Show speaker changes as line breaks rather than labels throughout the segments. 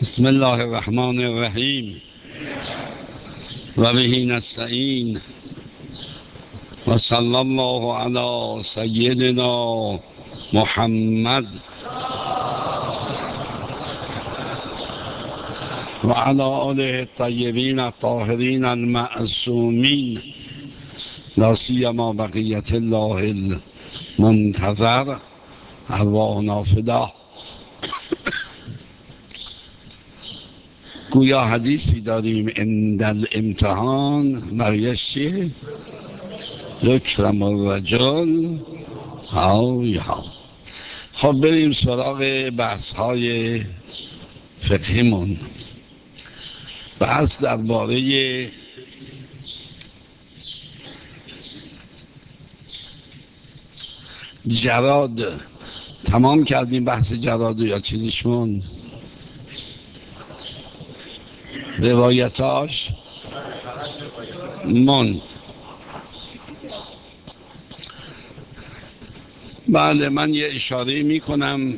بسم الله الرحمن الرحیم و به نستعین و صلی الله علی سیدنا محمد و علی آله الطیبین الطاهرین المعصومین لا سیما بقیة الله المنتظر ارواحنا فدا. گویا حدیثی داریم عند الامتحان بقیش چیه؟ یکرم الرجل ها یا. خب بریم سراغ بحث های فقهیمون. بحث درباره جراد تمام کردیم. بحث جراد یا چیزیشمون روایتاش بله، من یه اشاره می کنم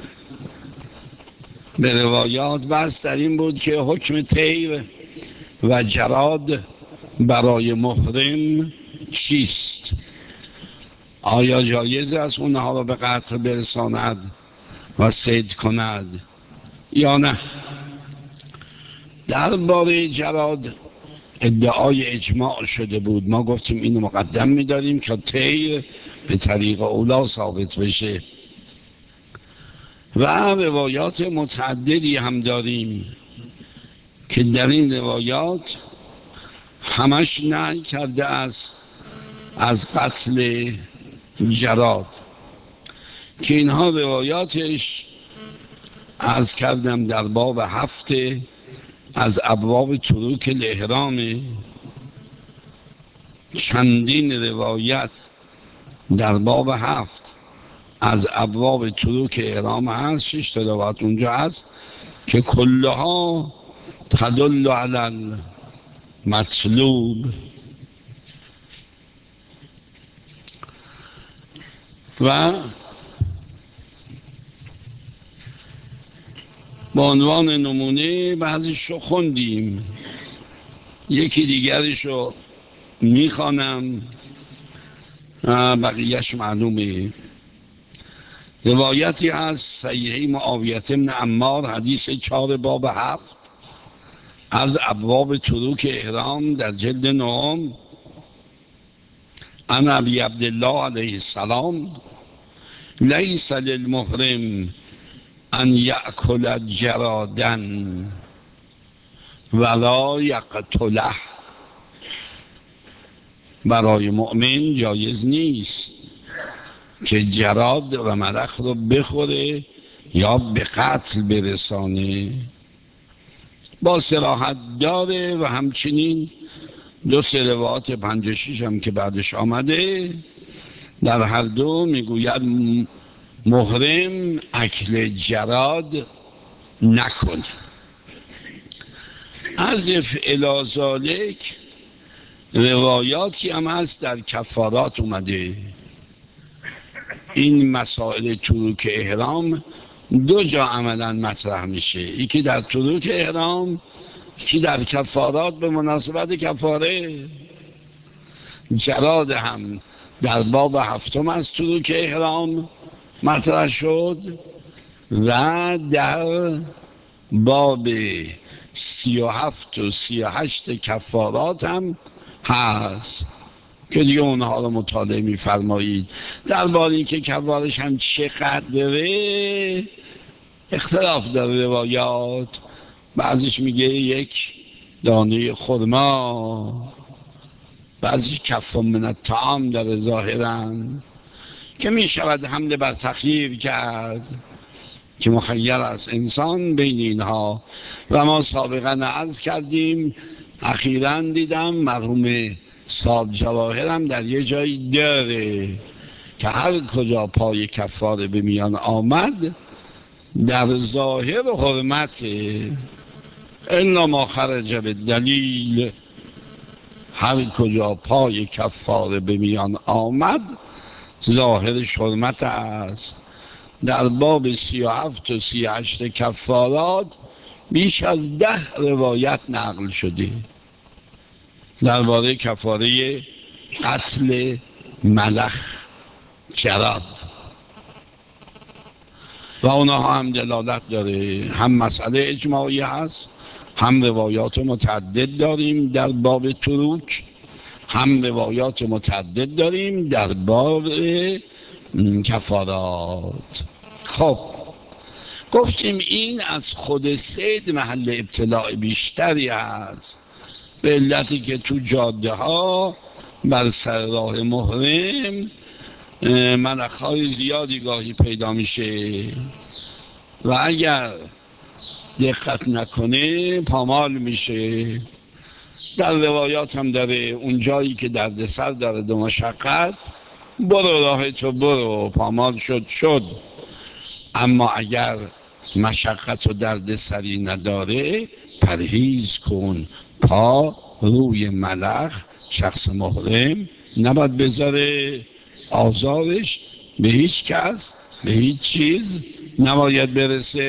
به روایات. بس در این بود که حکم طیر و جراد برای محرم چیست؟ آیا جایز است اونها را به قتل برساند و صید کند یا نه؟ درباره جراد ادعای اجماع شده بود. ما گفتیم اینو مقدم می‌داریم که طیر به طریق اولا ثابت بشه و روایات متعددی هم داریم که در این روایات همش نهی کرده است از قتل جراد، که اینها روایاتش عرض کردم در باب 7 از ابواب تروک الاحرام. چندین روایت در باب 7 از ابواب تروک احرام هست. 6 روایت اونجا هست که کلها تدل علی المطلوب. و با عنوان نمونه بعضیش رو خوندیم، یکی دیگرش رو میخوانم، بقیهش معلومه. روایتی از صحیح معاویه بن عمار، حدیث 4 باب 7 از ابواب تروک احرام در جلد 9 عن ابی عبدالله علیه السلام لیس للمحرم ان یأکل جرادا ولا یقتله. برای مؤمن جایز نیست که جراد و ملخ رو بخوره یا به قتل برسانه. با صراحت داره و همچنین 2 روایات 56 هم که بعدش آمده در هر دو میگوید محرم اکل جراد نکن. عزف الی ذالک روایاتی هم هست در کفارات اومده. این مسائل تروک احرام 2 جا عملا مطرح میشه، یکی در تروک احرام، یکی در کفارات به مناسبت کفاره. جراد هم در باب 7 از تروک احرام مطرح شد و در باب 37 و 38 کفارات هم هست که دیگه اونها رو مطالعه می‌فرمایید. درباره این که کفارش هم چقدره اختلاف داره روایات. بعضیش میگه 1 دانه خرما، بعضیش کف من الطعام در ظاهراً که می شود حمله بر تخییر کرد که مخیر است انسان بین اینها. و ما سابقا عرض کردیم، اخیراً دیدم مرحوم صاحب جواهر هم در یه جایی داره که هر کجا پای کفاره به میان آمد در ظاهر حرمت الا ما خرج به دلیل، هر کجا پای کفاره به میان آمد ظاهرش حرمت است. در باب 37 و 38 کفارات بیش از 10 روایت نقل شده درباره کفاره قتل ملخ جراد و اونها هم دلالت داره، هم مسئله اجماعی هست، هم روایات متعدد داریم در باب تروک، هم روایات متعدد داریم در باب کفارات. خب گفتیم این از خود صید محل ابتلاع بیشتری هست، به علتی که تو جاده ها بر سر راه محرم ملخ‌های زیادی گاهی پیدا میشه و اگر دقت نکنه پامال میشه. در روایات هم داره اون جایی که درد سر داره و مشقت، برو راه تو برو، پامال شد. اما اگر مشقت و درد سری نداره پرهیز کن، پا روی ملخ شخص محرم نباید بذاره، آزارش به هیچ کس به هیچ چیز نباید برسه.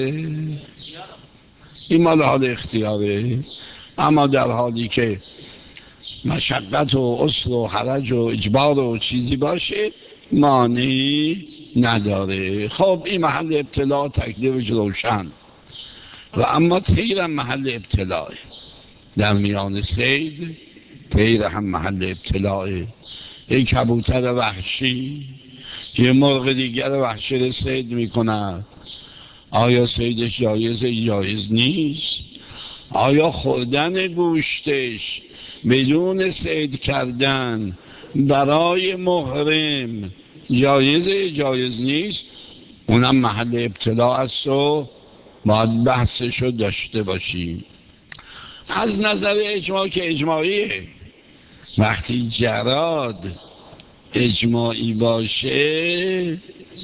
این مال حال اختیاره، اما در حالی که مشقت و عسر و حرج و اجبار و چیزی باشه مانعی نداره. خب این محل ابتلاع تکلیفش روشن. و اما تیر محل ابتلاع در میان صید، تیر هم محل ابتلاع. یک کبوتر وحشی یه مرغ دیگر وحشی رو صید میکند، آیا صیدش جایز نیست؟ آیا خوردن گوشتش بدون صید کردن برای محرم جایز نیست؟ اونم محل ابتلاع است و باید بحثشو داشته باشیم. از نظر اجماع که اجماعیه، وقتی جراد اجماعی باشه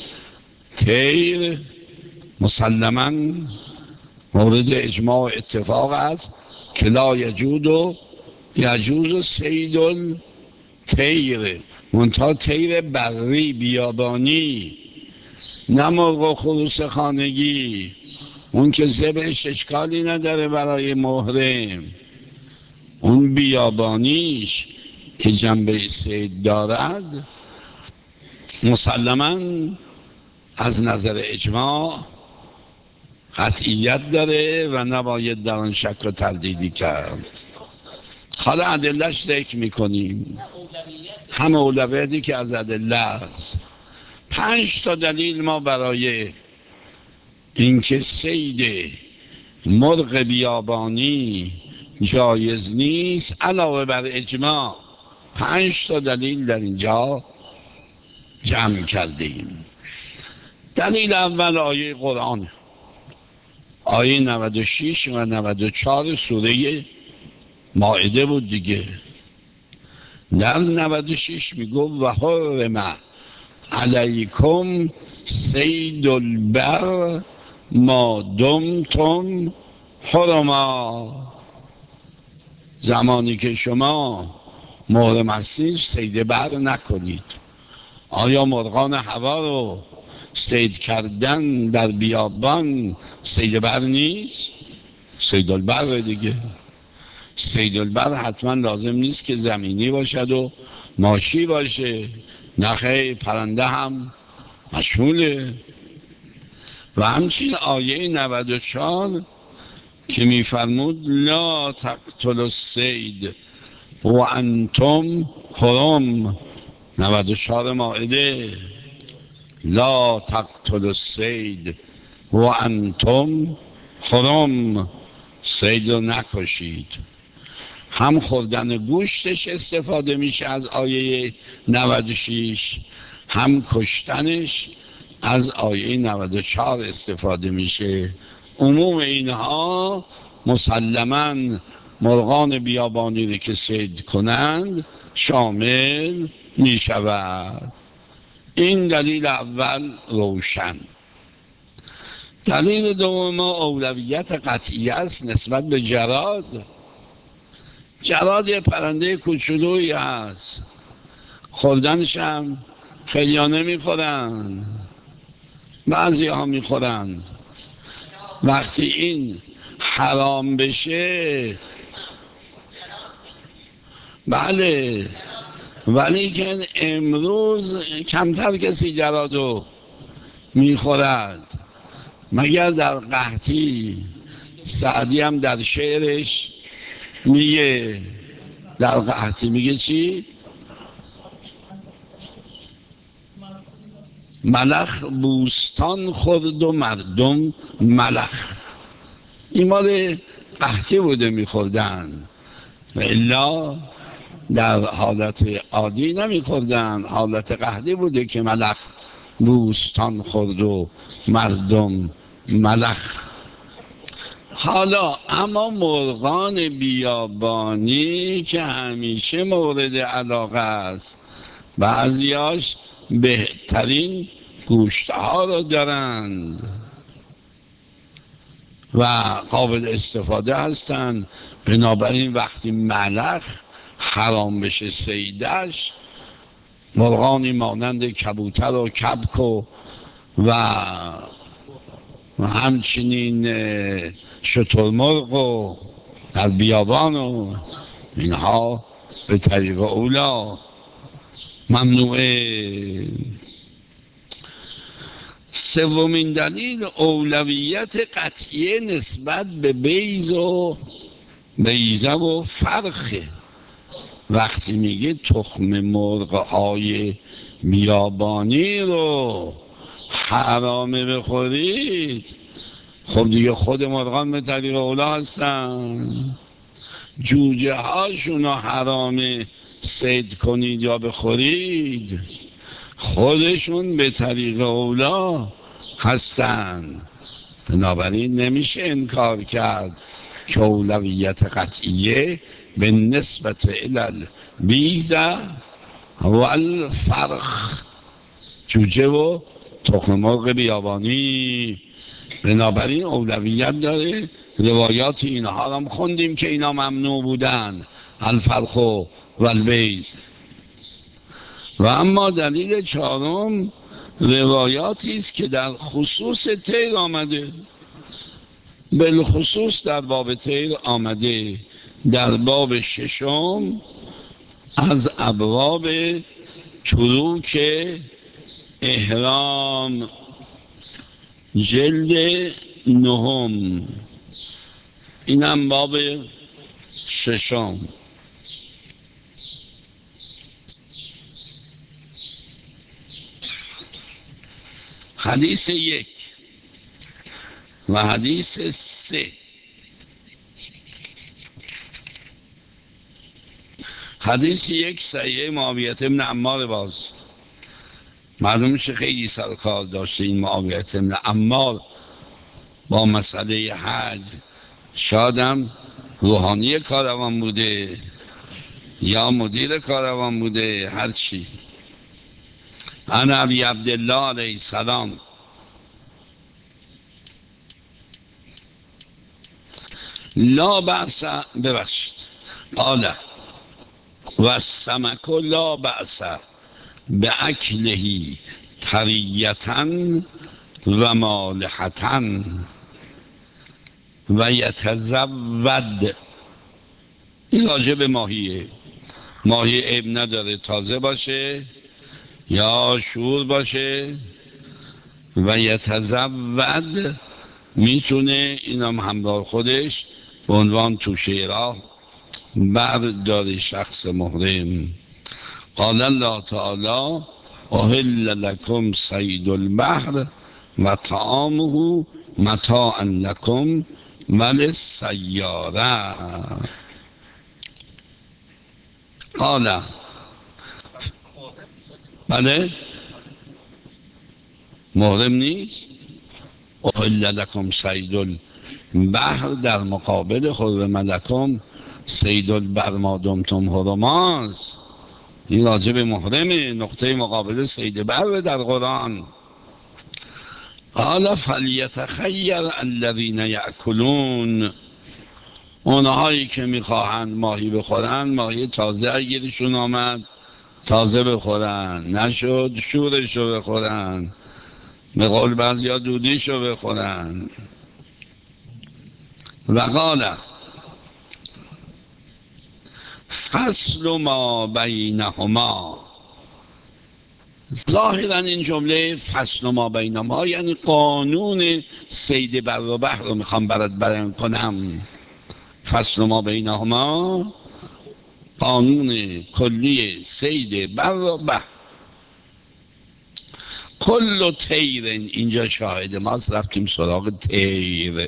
تیر مسلماً مورد اجماع اتفاق است که لا یجوز صید الطیر، منتها تیر بری بیابانی، نه مرغ خروس خانگی، اون که ذبحش اشکالی نداره برای محرم، اون بیابانیش که جنبه صید دارد مسلماً از نظر اجماع قطعیت داره و نباید در آن شک و تردیدی کرد. حالا ادله‌اش ذکر میکنیم، هم اولویتی که از ادله است. 5 تا دلیل ما برای اینکه صید مرغ بیابانی جایز نیست علاوه بر اجماع 5 تا دلیل در اینجا جمع کردیم. دلیل اول آیه قرآن، آیه 96 و 94 سوره مائده بود دیگه. در 96 میگو و حرم علیکم صید البر ما دمتم حرما، زمانی که شما محرم هستید صید بر نکنید. آیا مرغان هوا رو صید کردن در بیابان صید بر نیست؟ صید البر دیگه. صید البر حتما لازم نیست که زمینی باشد و ماشی باشه، نخیر پرنده هم مشموله. و همچنین آیه 94 که میفرمود لا تقتلوا الصید و انتم حرم، 94 مائده، لا تقتلوا الصید و انتم حرم، صید رو نکشید. هم خوردن گوشتش استفاده میشه از آیه 96، هم کشتنش از آیه 94 استفاده میشه. عموم اینها مسلماً مرغان بیابانی رو که صید کنند شامل میشود. این دلیل اول روشن. دلیل دوم اولویت قطعی است نسبت به جراد. جراد یه پرنده کوچولویی هست، خوردنش هم خیلی ها نمیخورن، بعضی ها میخورن. وقتی این حرام بشه، بله، ولی که امروز کمتر کسی جرادو میخورد مگر در قحطی. سعدی هم در شعرش میگه، در قحطی میگه چی؟ ملخ بوستان خورد و مردم ملخ. این مال قحطی بوده میخوردن، و الا در حالت عادی نمیخوردن، حالت قحطی بوده که ملخ بوستان خورد و مردم ملخ. حالا اما مرغان بیابانی که همیشه مورد علاقه است، بعضیاش بهترین گوشتها رو دارند و قابل استفاده هستند. بنابراین وقتی ملخ حرام بشه صیدش، مرغانی مانند کبوتر و کبک و همچنین شترمرغ و در بیابان و اینها به طریق اولا ممنوعه. سومین دلیل اولویت قطعی نسبت به بیضه و فرخه. وقتی میگه تخم مرغ‌های بیابانی رو حرامه بخورید، خب دیگه خود مرغان به طریق اولا هستن، جوجه هاشون رو حرامه صید کنید یا بخورید، خودشون به طریق اولا هستن. بنابراین نمیشه انکار کرد که اولویت قطعیه به نسبت الالبیزه و الفرخ، جوجه و تخم مرغ بیابانی. بنابراین اولویت داره. روایات اینها هم خوندیم که اینا ممنوع بودن، الفرخ و البیز. و اما دلیل چهارم روایاتی است که در خصوص طیر آمده، بالخصوص در باب طیر آمده. در باب ششم از ابواب تروک احرام، جلد نهم، اینم باب ششم. حدیث 1 و حدیث 3. حدیث 1 صحیح معاویه بن عمار. باز معلومش خیلی سرکار داشته این معاویه بن عمار با مسئله حج. شادم روحانی کاروان بوده یا مدیر کاروان بوده، هرچی. انا ابی عبدالله علیه السلام لا بأس، ببخشید، قال و السمک لا بأس به اکلهی طریتن و مالحتن و یتزود. این راجع به ماهیه. ماهی عیب نداره تازه باشه یا شور باشه. و یتزود میتونه اینم همراه خودش به عنوان توشه راه برداره شخص محرم. قال الله تعالی احل لکم صید البحر و طعامه متاعا لکم وللسیاره. قال بله محرم نیست. احل لکم صید البحر در مقابل حرم لکم صید البر ما دمتم حرماست. این راجع به محرمه، نقطه مقابل صید بر در قرآن. قال فلیتخیر الذین یأکلون، اونهایی که میخواهند ماهی بخورن، ماهی تازه اگرشون آمد تازه بخورن، نشد شورشو بخورن، به قول بعضیا دودیشو بخورن. و قال فصل ما بینهما. ظاهرا این جمله فصل ما بینهما یعنی قانون صید بر و بحر رو میخوام برات بیان کنم. فصل ما بینهما قانون کلی صید بر و بحر. کل طیر، اینجا شاهد ماست، رفتیم سراغ طیر.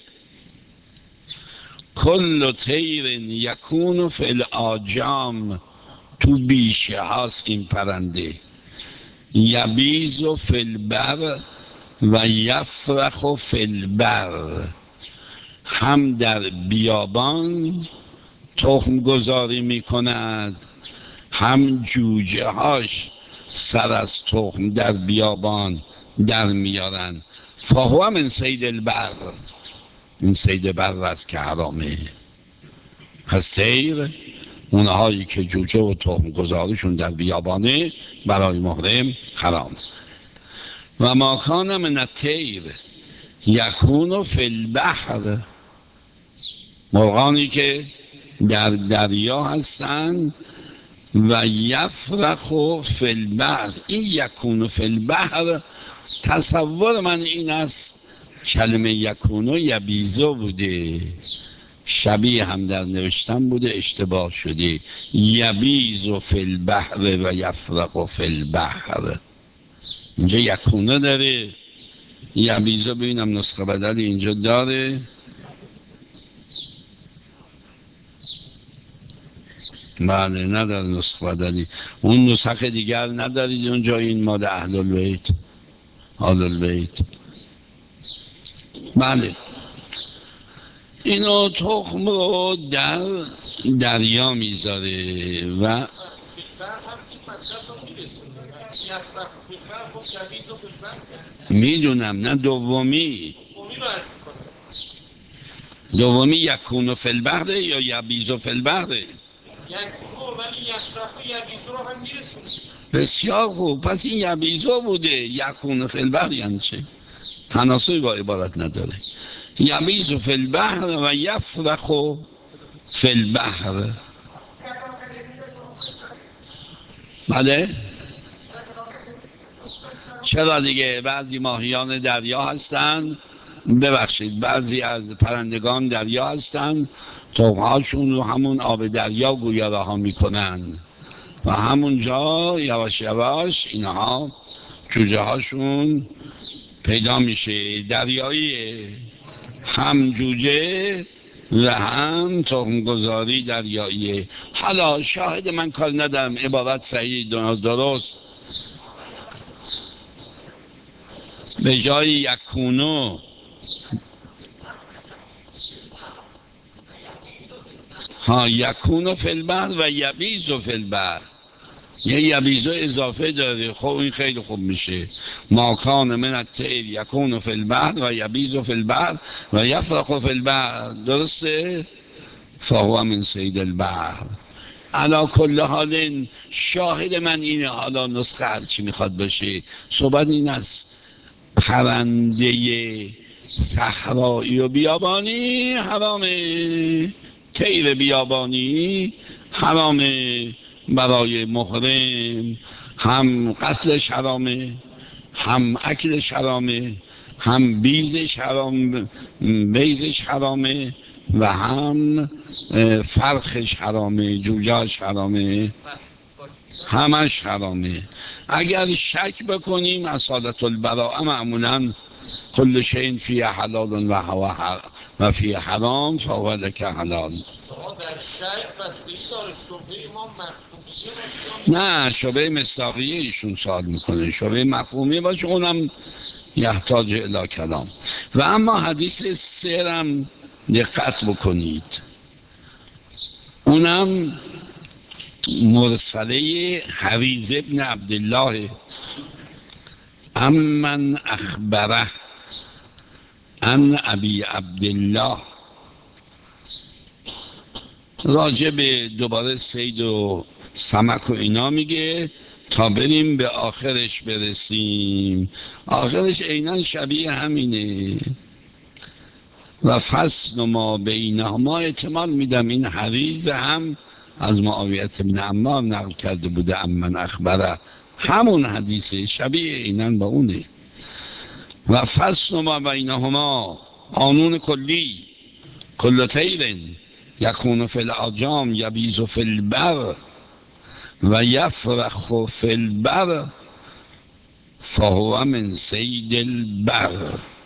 کل طیر یکون فی الاجام، تو بیشه هاست این پرنده. یبیز فی البر و یفرخ فی البر، هم در بیابان تخم گذاری می کند، هم جوجه هاش سر از تخم در بیابان در میارن. فهو من صید البر، این صید بر است که حرامه. پس طیر اونهایی که جوجه و تخم گذاریشون در بیابانه برای محرم حرام. و ما کان من الطیر یکون فی البحر، مرغانی که در دریا هستند. و یفرخ فی البحر، این یکون فی البحر تصور من این است کلمه یکون و یبیزو بوده، شبیه هم در نوشتن بوده، اشتباه شده. یبیز فی البحر و یفرخ فی البحر. اینجا یکونه داره، یبیزو ببینم نسخه بدلی اینجا داره. بله نداره نسخه بدلی. اون نسخه دیگر ندارید اونجا، این مال اهل البیت، اهل البیت. بله اینو تخم رو در دریا میذاره و میدونم نه دومی یکون فی البحر یا یبیز فی البحر. بسیار خوب، پس این یبیزو بوده. یکون فی البحر یعنی چه؟ تناسبی با عبارت نداره. یبیز فی البحر و یفرخ فی البحر. بله چرا دیگه، بعضی ماهیان دریا هستن، ببخشید بعضی از پرندگان دریا هستن، تخمهاشون رو همون آب دریا گویا رها میکنن و همونجا یواش یواش اینها جوجه هاشون پیدا میشه. دریایی، هم جوجه و هم تخمگذاری دریایی. حالا شاهد من کار ندارم، عبارت صحیح درست به جای یکونو یکونو فی البحر و یبیزو فی البحر، یه یبیزو اضافه داره. خب این خیلی خوب میشه. ما کان من الطیر یکونو فی البحر و یبیزو فی البحر و یفرخ فی البحر، درسته؟ فهو من صید البحر. علا کل حال شاهد من اینه. حالا نسخه هرچی میخواد باشه، صحبت این است پرنده صحرایی و بیابانی حرامه، طیر بیابانی حرامه برای محرم. هم قتلش حرامه، هم اکلش حرامه، هم بیزش حرامه و هم فرخش حرامه، جوجهش حرامه، همش حرامه. اگر شک بکنیم اصالت البراءه معمولا کل شیء فیه حلال و فیه حرام فهو لک حلال. نه شبه مصداقیه ایشون سوال میکنه، شبه مفهومی باشه اونم یحتاج الی کلام. و اما حدیث سرم دقت بکنید، اونم مرسله حریز ابن عبدالله امن اخبره ان ابی عبدالله، راجع به دوباره صید و سمک و اینا میگه تا بریم به آخرش برسیم. آخرش عیناً شبیه همینه. و فصل ما بینهما، احتمال میدم این حریز هم از معاویه بن عمار نقل کرده بوده، امن اخبره، همون حدیث شبیه اینن با اونه. و فصل ما بینهما قانون کلی، کل طیر یکون فی العجام یبیز فی البر و یفرخ فی البر فهو من صید البر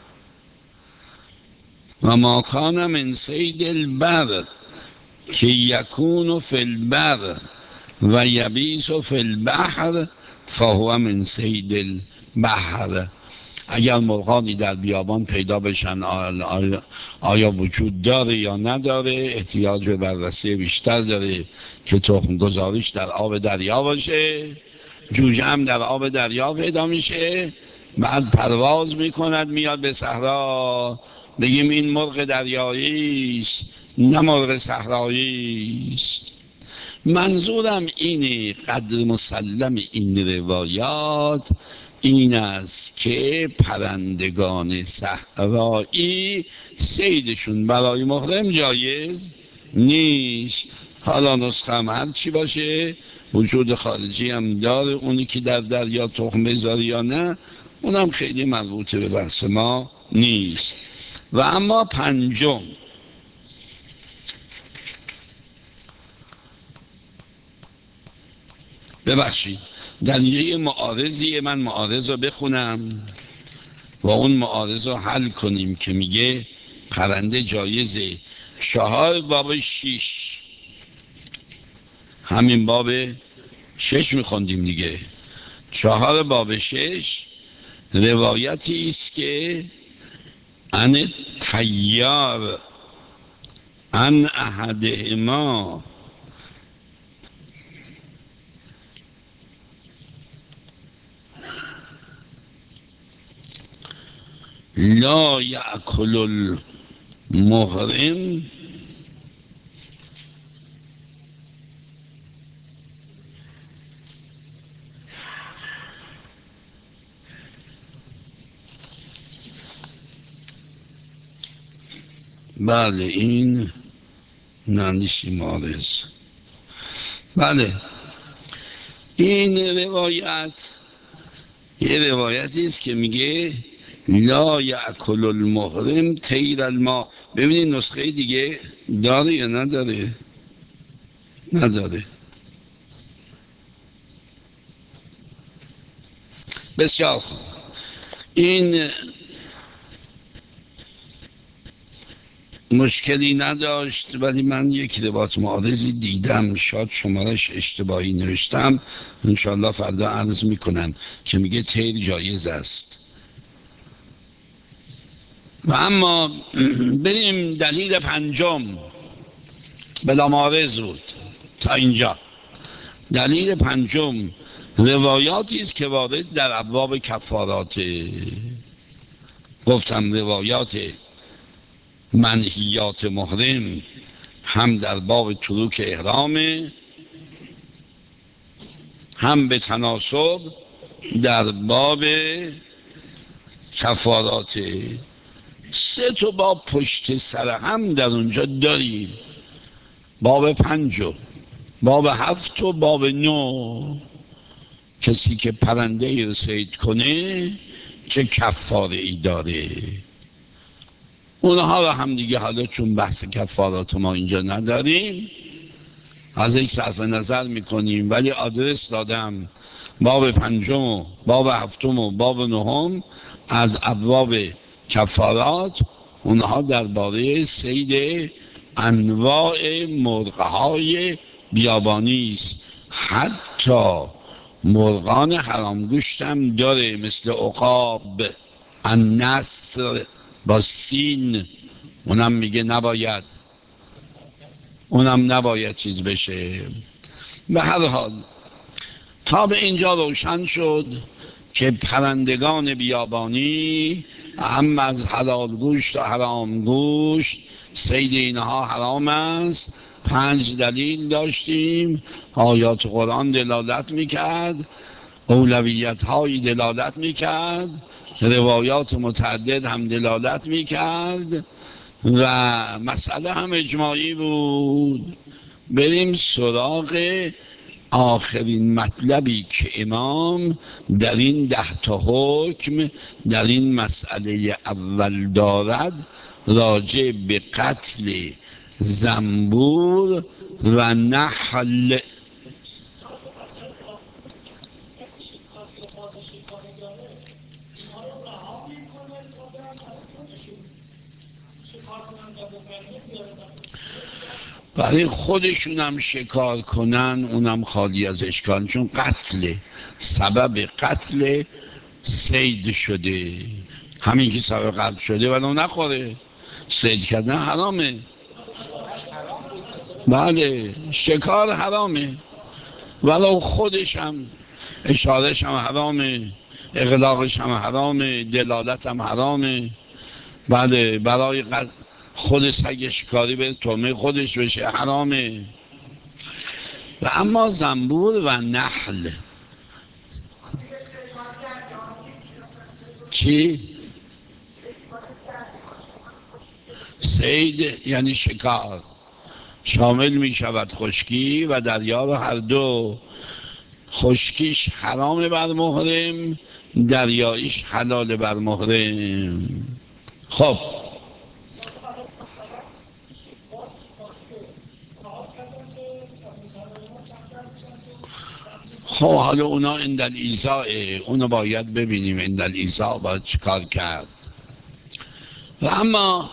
و ما کان من صید البر که یکون فی البر و یبیز فی البحر فهو من صید البحر. اگر مرغانی در بیابان پیدا بشن آیا وجود داره یا نداره، احتیاج به بررسی بیشتر داره که تخم گذاریش در آب دریا باشه. جوجه هم در آب دریا پیدا میشه، بعد پرواز میکند میاد به صحرا، بگیم این مرغ دریایی است نه مرغ صحرایی است. منظورم اینه، قدر مسلم این روایات این است که پرندگان صحرایی صیدشون برای محرم جایز نیست. حالا نسخه هم هر چی باشه، وجود خارجی هم داره، اونی که در دریا تخم بذاره یا نه، اونم خیلی مربوط به بحث ما نیست. و اما پنجم، ببخشید در یه معارضیه، من معارض رو بخونم و اون معارض رو حل کنیم که میگه پرنده جایزه. 4 باب 6، همین باب 6 میخوندیم دیگه. 4 باب 6 روایتی است که ان تیار ان احدهما لا یأکل المحرم بله این نانیشی مارز. بله این روایت یه روایتی است که میگه لا یأکل المحرم طیر الماء. ببینید نسخه دیگه داره یا نداره؟ نداره. بسیار خوب، این مشکلی نداشت، ولی من یک روایت معارضی دیدم، شاید شمارش اشتباهی نوشتم، انشاءالله فردا عرض میکنم، که میگه طیر جایز است. و اما بریم دلیل پنجم، بلا معارض بود تا اینجا. دلیل پنجم روایاتی است که وارد در ابواب کفارات، گفتم روایات منهیات محرم هم در باب تروک احرام، هم به تناسب در باب کفارات. 3 باب پشت سر هم در اونجا داریم، باب 5 باب 7 و باب 9. کسی که پرنده رو صید کنه چه کفاره ای داره. اونها رو هم دیگه حالا چون بحث کفارات ما اینجا نداریم ازش صرف نظر میکنیم، ولی آدرس دادم باب 5 و باب 7 و باب 9 از ابواب کفارات، اونها درباره صید انواع مرغهای بیابانی است. حتی مرغان حرامگوشت هم داره، مثل عقاب، النسر با سین، اونم میگه نباید، اونم نباید چیز بشه. به هر حال تا به اینجا روشن شد که پرندگان بیابانی هم از حلال گوشت و حرام گوشت صید اینها حرام است. 5 دلیل داشتیم، آیات قرآن دلالت میکرد، اولویت های دلالت میکرد، روایات متعدد هم دلالت میکرد و مسئله هم اجماعی بود. بریم سراغ آخرین مطلبی که امام در این 10 حکم در این مسئله اول دارد، راجع به قتل زنبور و نحل. برای خودشون هم شکار کنن اونم خالی از اشکال، چون قتل، سبب قتل صید شده، همین که سبب قتل شده ولو نخوره، صید کردن حرامه. بله شکار حرامه، ولو خودش هم اشارش هم حرامه، اغلاقش هم حرامه، دلالت هم حرامه. بله برای خود سگ شکاری به تومه خودش بشه حرامه. و اما زنبور و نحل چی؟ صید یعنی شکار، شامل می شود خشکی و دریا رو هر دو. خشکیش حرام بر محرم، دریاییش حلال بر محرم. خب حالا اونا اندل ایزاه، اونو باید ببینیم اندل ایزاه باید چیکار کرد. و اما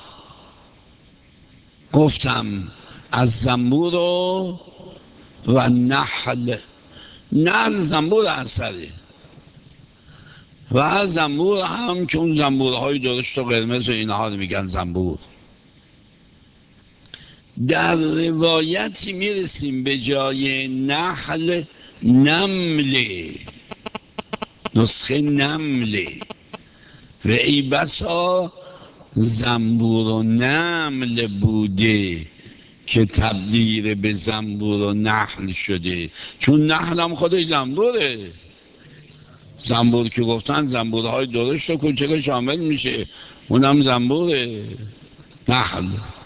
گفتم از زنبور و نحل زنبور اثره و از زنبور هم که اون زنبورهای درشت و قرمز و اینها رو میگن زنبور. در روایتی میرسیم به جای نحل نمله، نسخه نمله، و ای بسا زنبور و نمل بوده که تبدیل به زنبور و نحل شده، چون نحل هم خودش زنبوره. زنبور که گفتن زنبورهای درشت و کوچک شامل میشه، اونم زنبوره نحل.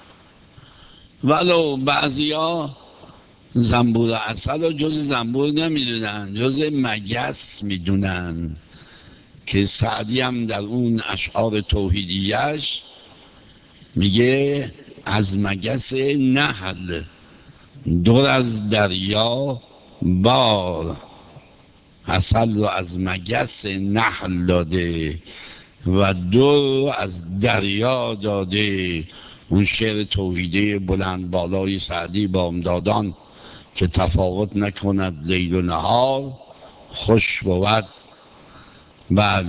ولو بعضیا زنبور عسل رو جز زنبور نمیدونن، جز مگس میدونن، که سعدی هم در اون اشعار توحیدیش میگه از مگس نحل دور از دریا بار، عسل رو از مگس نحل داده و دور از دریا داده. اون شعر توحیده بلند بالای سعدی با امدادان که تفاوت نکند لیل و نهار، خوش بود بعد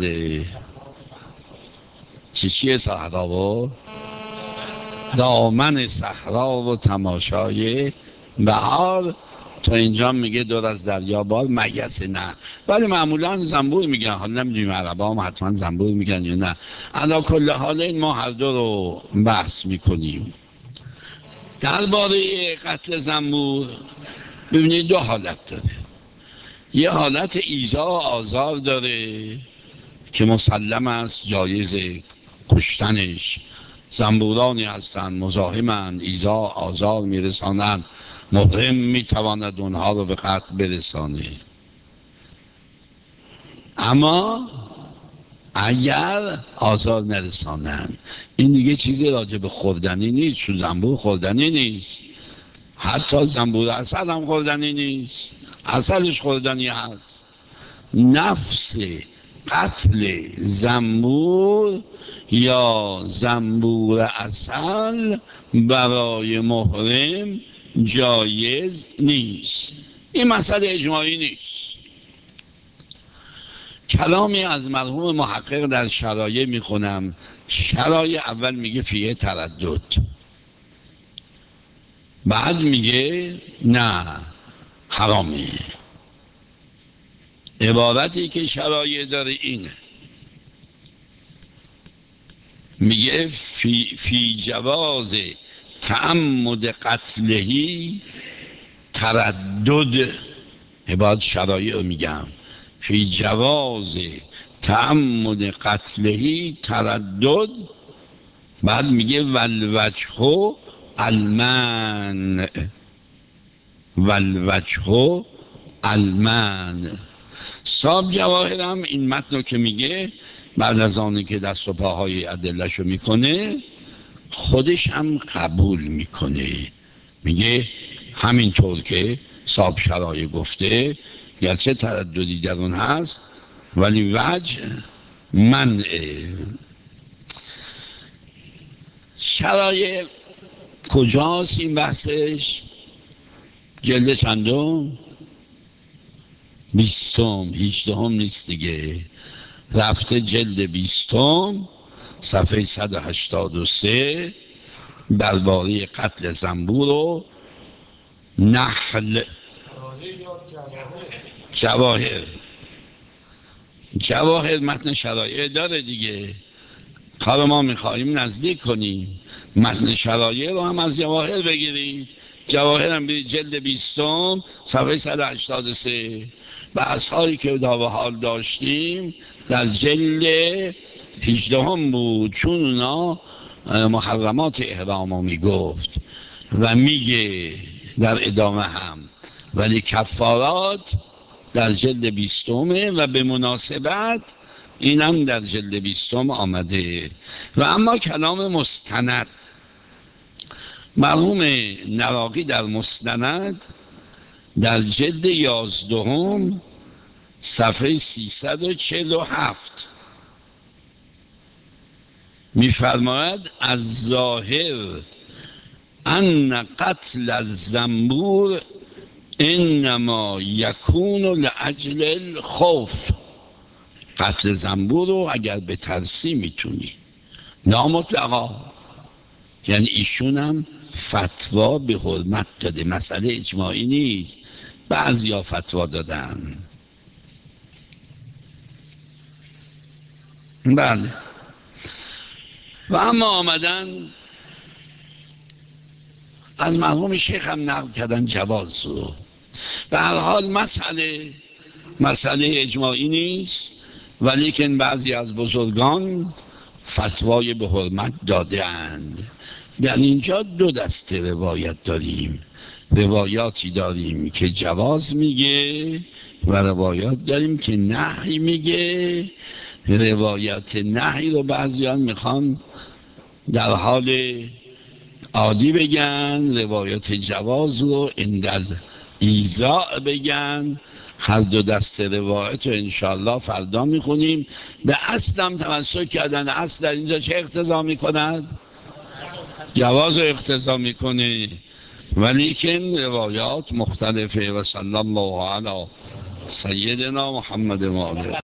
چیه صحرا و دامن صحرا و تماشای بهار. تا اینجا میگه دور از دریا بار مگس نه، ولی معمولا زنبور میگن. حالا نمیدونیم عربا هم حتما زنبور میگن یا نه. علا کل حال این ما هر دو رو بحث میکنیم. درباره قتل زنبور ببینید دو حالت داره. یه حالت ایذا و آزار داره که مسلم است جایز کشتنش. زنبورانی هستند مزاحمند، ایذا آزار میرسانند، محرم میتواند اونها رو به قتل برسانه. اما اگر آزار نرسانند، این دیگه چیزی راجع به خوردنی نیست، چون زنبور خوردنی نیست. حتی زنبور عسل هم خوردنی نیست، عسلش خوردنی هست. نفس قتل زنبور یا زنبور عسل برای محرم جایز نیست. این مسئله اجماعی نیست. کلامی از مرحوم محقق در شرایع میخونم. شرایع اول میگه فیه تردد، بعد میگه نه حرامه. عبارتی که شرایع داره اینه، میگه فی جواز تعمد قتلهی تردد. عبارت شرایع رو میگم، فی جواز تعمد قتلهی تردد بعد میگه والوجه المنع، والوجه المنع. صاحب جواهر هم این متن رو که میگه بعد از آنی که دست و پاهای ادلهشو میکنه خودش هم قبول میکنه، میگه همینطور که صاحب شرایع گفته گرچه ترددی در اون هست ولی وجه منعه. شرایع کجاست این بحثش؟ جلد چندم؟ 20، 18 نیست دیگه، رفته جلد 20 صفحه 183 درباره قتل زنبور و نحل. جواهر، جواهر متن شرایع داره دیگه، کار ما میخواییم نزدیک کنیم، متن شرایع رو هم از جواهر بگیرید. جواهر هم برید جلد 20 صفحه 183. بحث هایی که تا به حال داشتیم در جلد 18 بود، چون اونا محرمات احرام رو میگفت و میگه در ادامه هم، ولی کفارات در جلد 20 و به مناسبت اینم در جلد 20 آمده. و اما کلام مستند، مرحوم نراقی در مستند در جلد 11 صفحه 347 میفرماید از ظاهر ان قتل الزنبور انما یکون لاجل الخوف. قتل زنبور رو اگر به ترسی میتونی، نامطلقا، یعنی ایشون هم فتوا به حرمت داده، مسئله اجماعی نیست، بعضیا فتوا دادن. بله. و اما آمدن از مرحوم شیخ هم نقل کردن جواز رو. به هر حال مسئله اجماعی نیست، ولیکن بعضی از بزرگان فتوای به حرمت داده اند. در اینجا دو دسته روایت داریم، روایاتی داریم که جواز میگه و روایات داریم که نهی میگه. روایت نهی رو بعضیان میخوان در حال عادی بگن، روایت جواز رو اندل ایزاء بگن. هر دو دسته روایت رو انشاءالله فردا میخونیم. به اصلم تمسک کردن، اصل در اینجا چه اقتضا میکند؟ جواز رو اقتضا میکنه، ولیکن روایات مختلفه. و صلی الله علی سیدنا محمد و آله.